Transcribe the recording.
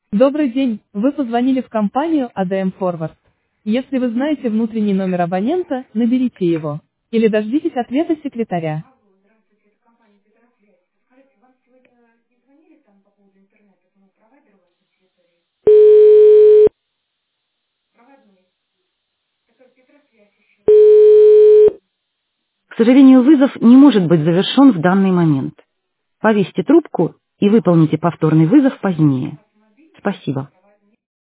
Добрый день, вы позвонили в компанию ADM Forward. Если вы знаете внутренний номер абонента, наберите его. Или дождитесь ответа секретаря. К сожалению, вызов не может быть завершен в данный момент. Повесьте трубку и выполните повторный вызов позднее. Спасибо.